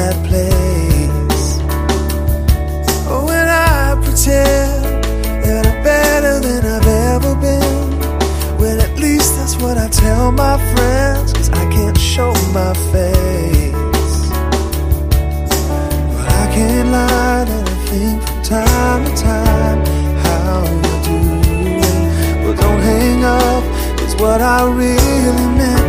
that place. Oh, when I pretend that I'm better than I've ever been, well, at least that's what I tell my friends, 'cause I can't show my face. But I can't lie that I think from time to time how you're doing. But don't hang up, is what I really meant.